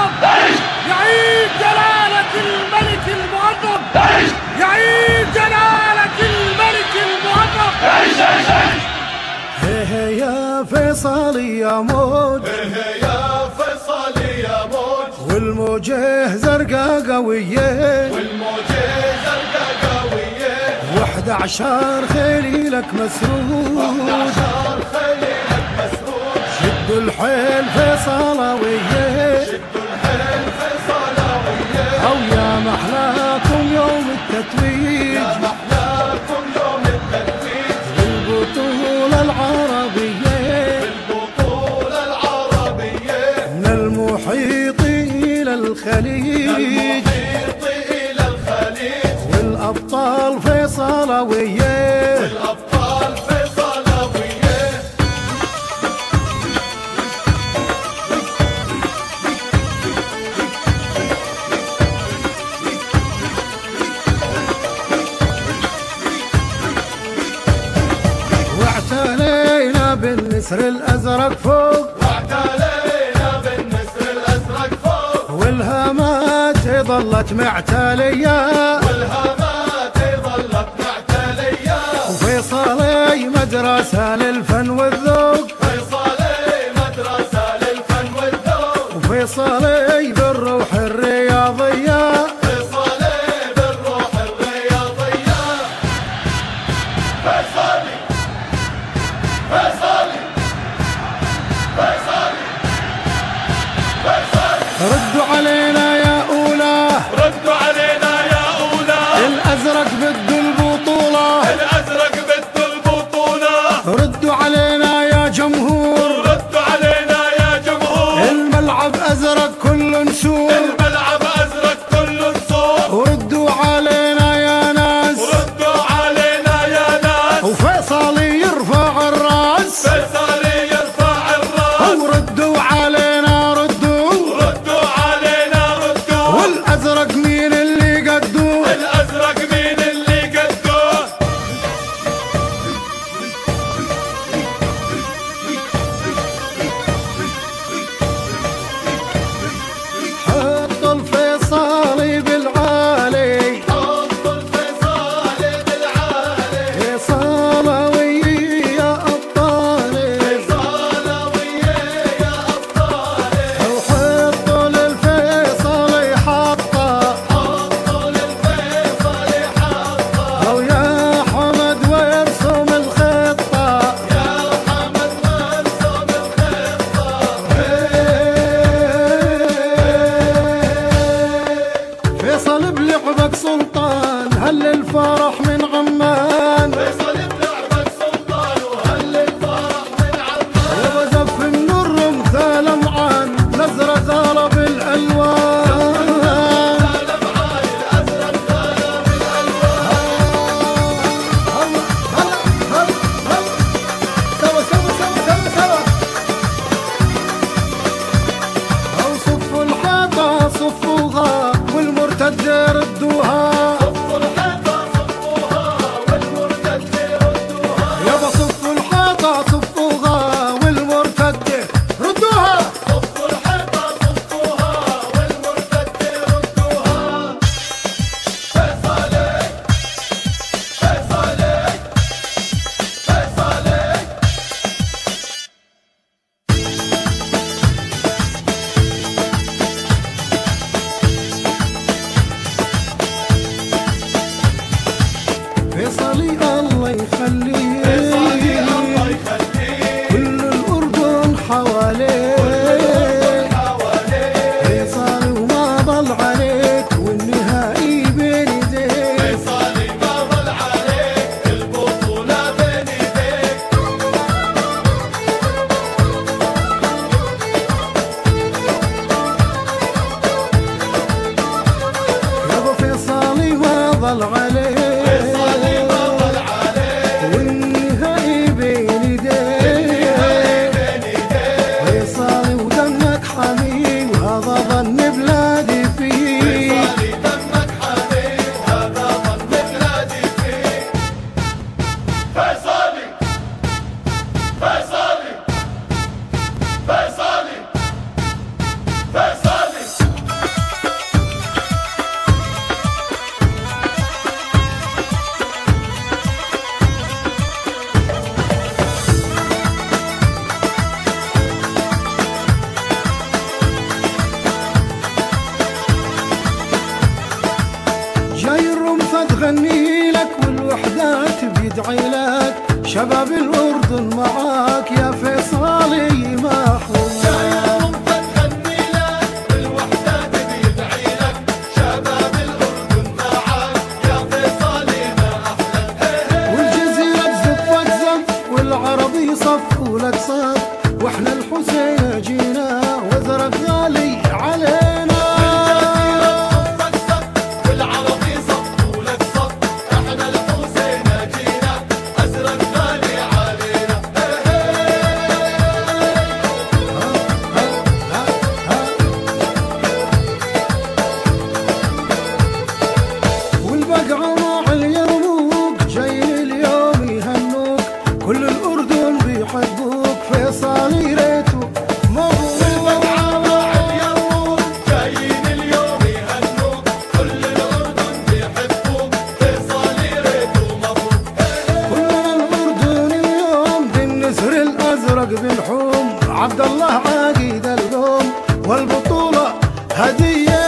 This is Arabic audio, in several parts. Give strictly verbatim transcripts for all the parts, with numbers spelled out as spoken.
المعظم يعيد جلالة الملك المعظم يعيد جلالة الملك المعظم. هي هي يا فيصل يا موج، هي يا فيصل يا موج، والموجه زرقا قوية، والموجه زرقا قوية، واحد عشر خليلك مسرود، واحد عشر خليلك مسرود، شدوا الحيل فيصلاوية، شدوا الحيل فيصلاوية، أو يا محلاكم يوم التتويج، يا محلاكم يوم التتويج، بالبطولة العربية، بالبطولة العربية، من المحيط إلى الخليج، المحيط إلى الخليج، والأبطال فيصلاوية، والأبطال فيصلاوية. واعتلينا بالنسر الأزرق فوق، واعتلينا بالنسر الأزرق فوق، والهامات ظلت معتلية، والهامات ظلت معتلية، وفيصلي مدرسة للفن والذوق، فيصلي مدرسة للفن والذوق، وفيصلي بالروح الرياضية، فيصلي بالروح الرياضية. فيصلي فيصلي فيصلي فيصلي ردوا علينا يا أولى، ردوا علينا يا أولى، الأزرق بده البطولة، الأزرق بده البطولة، ردوا علينا يا جمهور، ردوا علينا يا جمهور، الملعب أزرق كله نسور، الملعب أزرق كله نسور، وردوا علينا يا ناس، ردوا علينا يا ناس، وفيصلي يرفع الراس، فيصلي يرفع الراس، وردوا علينا ردوا، ردوا علينا ردوا، والأزرق مين اللي قدوه، الأزرق مين اللي قدوه. حطوا الفيصلي بالعالي، حطوا الفيصلي بالعالي، فيصلاوية يا أبطالي، فيصلاوية يا أبطالي، وحطوا للفيصلي حطة، حطوا للفيصلي حطة، أو يا حمد وارسم الخطة، يا حمد وارسم الخطة. فيصل بلعبك سلطان، هل الفرح من عمان، فيصل بلعبك سلطان، وهل الفرح من عمان، وبزف من الرمثال معان، نزرة غالب الألوان، غالب عالي الأزرق غالب الألوان. هلا هلا هلا هلا، سوا سوا سوا سوا سوا، أو صفوا الحيطة صفوها، والمرتد ردوها، صفوا الحيطة صفوها، والمرتد ردوها، يابا صفوا الحيطة صفوها، والمرتد ردوها، صفوا الحيطة صفوها، والمرتد ردوها. فيصلي فيصلي فيصلي. فيصلي الله يخليه، فيصلي الله يخليك، كل الأردن حواليه، حواليك، فيصلي وما ضل عليك، والنهائي بين يديك، فيصلي ما ضل عليك، البطولة بين ايديك. يابا فيصلي ما ضل عليك، فيصلي ما ضل عليك، والنهائي بيدعي لك، شباب الأردن معاك يا فيصالي محروم. شايفهم تغني لك بالوحدات بيدعي لك، شباب الأردن معاك يا فيصالي ما أحلك. والجزيرة بزف وتزف والعربي صفوا لك صف، واحنا الحسين جينا وازرق غالي علينا. كل الأردن بيحبوك فيصالي ريتو مبروك. والبقعة مع اليرموك جايين اليوم يهنوك، كل الأردن بيحبوك فيصالي ريتو مبروك. كلنا الأردن اليوم بالنسر الأزرق بنحوم، عبد الله عقيد القوم والبطولة هدية.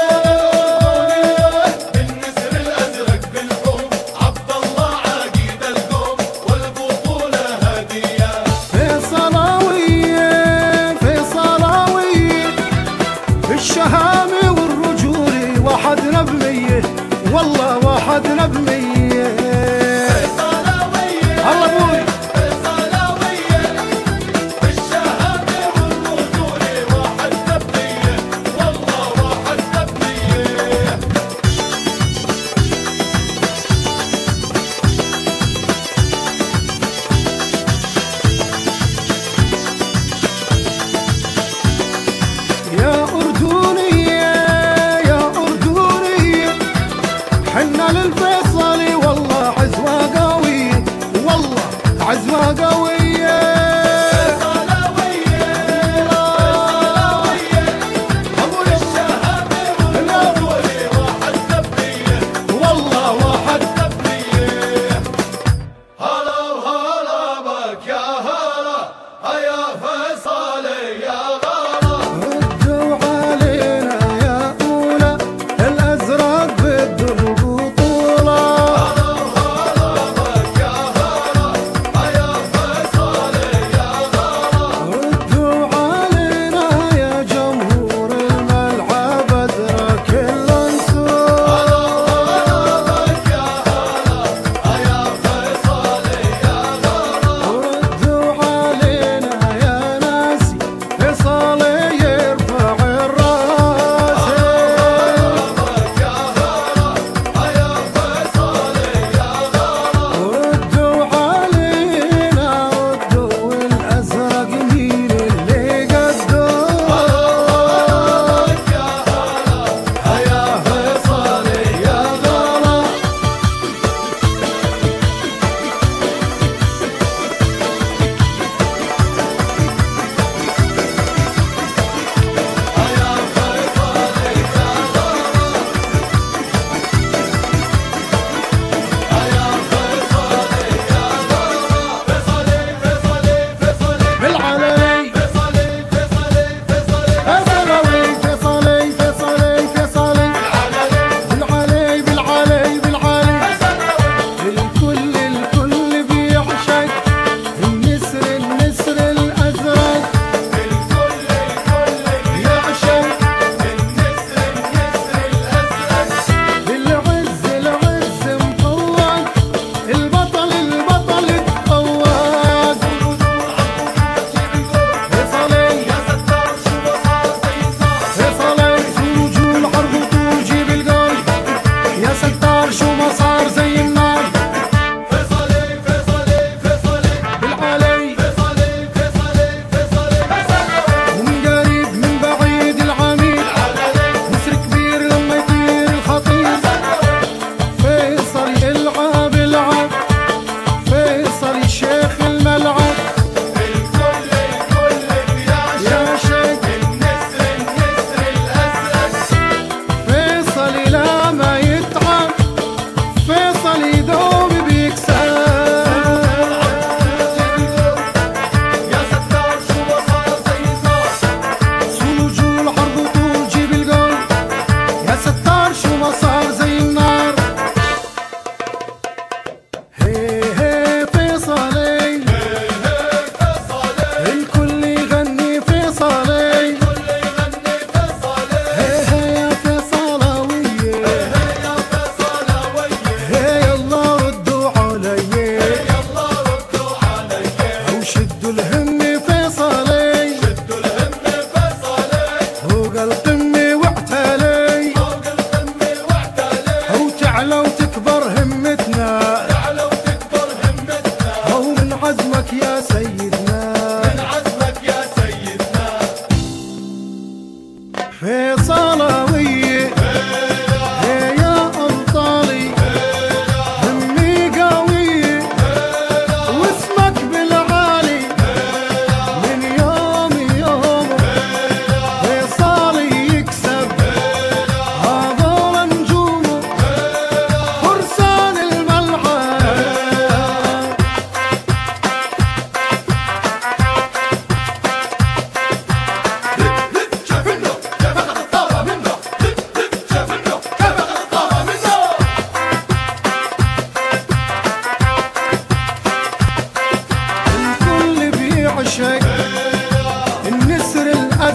الشهامة والرجولة وحدنا بمية، والله وحدنا بمية. فيصلاوية الله ابوي فيصلاوية، الشهامة والرجولة وحدنا بمية.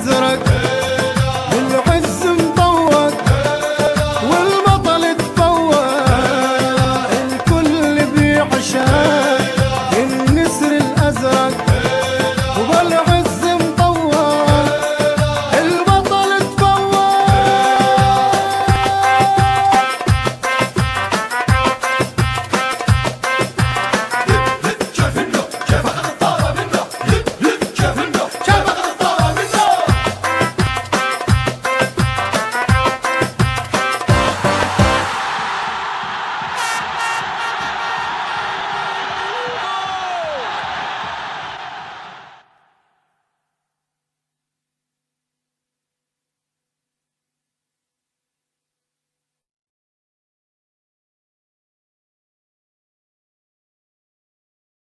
الازرق